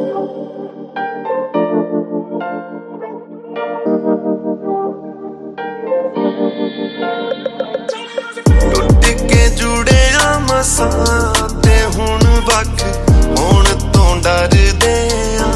ਟੁੱਟ ਕੇ ਜੁੜਿਆ ਮਸਾਂ ਤੇ ਹੁਣ ਵੱਖ ਹੋਣ ਤੋਂ ਡਰਦੇ ਆ।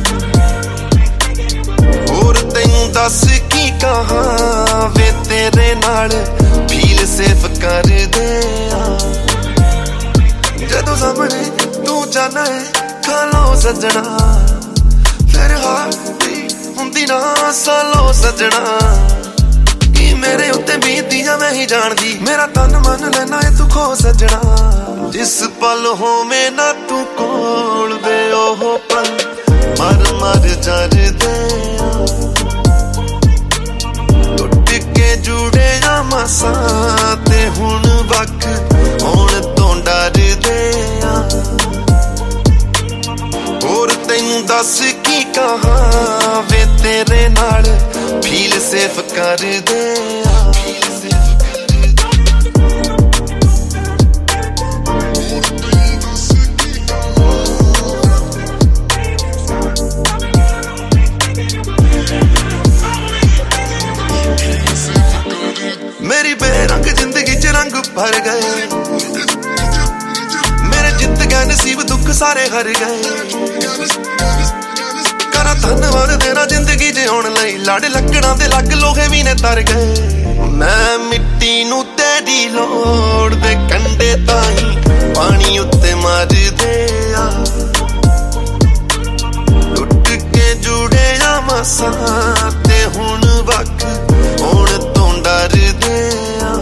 ਹੋਰ ਤੈਨੂੰ ਦੱਸ ਕੀ ਕਹਾਂ ਵੇ ਤੇਰੇ ਨਾਲ ਫੀਲ ਸੇਫ ਕਰਦੇ ਆ। ਜਦੋਂ ਸਾਹਮਣੇ ਤੂੰ ਜਾਣਾ ਹੈ ਖਾਲੋ ਸੱਜਣਾ, ਫਿਰ ਹਾਰਦੀ ਹੁੰਦੀ ਨਾ ਸਾਲੋ ਸੱਜਣਾ। ਕੀ ਮੇਰੇ ਉੱਤੇ ਬੀਤਦੀ ਜਾਂ ਮੈਂ ਹੀ ਜਾਣਦੀ, ਮੇਰਾ ਤਨ ਮਨ ਲੈਣਾ ਏ ਤੂੰ ਖੋ ਸੱਜਣਾ। ਜਿਸ ਪਲ ਹੋਵੇਂ ਨਾ ਤੂੰ ਕੋਲ ਵੇ ਉਹ ਪਲ ਮਰ ਮਰ ਜਰਦੇ ਆ। ਟੁੱਟ ਕੇ ਜੁੜੇ ਆ ਮਸਾਂ ਤੇ ਹੁਣ ਵੱਖ ਹੋਣ ਤੋਂ ਡਰਦੇ ਆ। ਹੋਰ ਤੈਨੂੰ ਦੱਸ ਕੀ ਕਹਾਂ ਵੇ ਤੇਰੇ ਨਾਲ ਫੀਲ ਸੇਫ ਕਰਦੇ ਆ। ਮੇਰੀ ਬੇਰੰਗ ਜ਼ਿੰਦਗੀ ਚ ਰੰਗ ਭਰ ਗਏ, ਮੇਰੇ ਜਿੱਤ ਗਏ ਨਸੀਬ ਦੁੱਖ ਸਾਰੇ ਹਰ ਗਏ। ਕਰਾਂ ਧੰਨਵਾਦ ਤੇਰਾ ਜ਼ਿੰਦਗੀ ਜਿਉਣ ਲਈ, ਲੜ ਲੱਕੜਾਂ ਦੇ ਲੱਗ ਲੋਹੇ ਵੀ ਨੇ ਤਰ ਗਏ। ਮੈਂ ਮਿੱਟੀ ਨੂੰ ਤੇਰੀ ਲੋੜ ਦੇ ਕੰਢੇ ਤਾਈਂ ਪਾਣੀ ਉੱਤੇ ਮਾਰਦੇ ਆ। ਟੁੱਟ ਕੇ ਜੁੜੇ ਆ ਮਸਾਂ ਤੇ ਹੁਣ ਵੱਖ ਹੋਣ ਤੋਂ ਡਰਦੇ ਆ।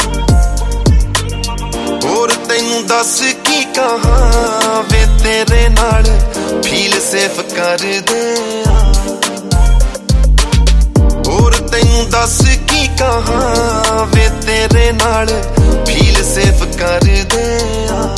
ਹੋਰ ਤੈਨੂੰ ਦੱਸ ਕੀ ਕਹਾਂ ਵੇ ਤੇਰੇ ਨਾਲ ਫੀਲ ਸੇਫ ਕਰਦੇ ਆ। ਹੋਰ ਤੈਨੂੰ ਦੱਸ ਕੀ ਕਹਾਂ ਵੇ ਤੇਰੇ ਨਾਲ ਫੀਲ ਸੇਫ ਕਰਦੇ ਆ।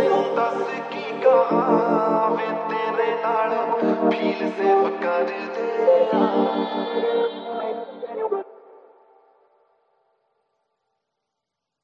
ਫੀਲ ਸੇਫ ਕਰਦੇ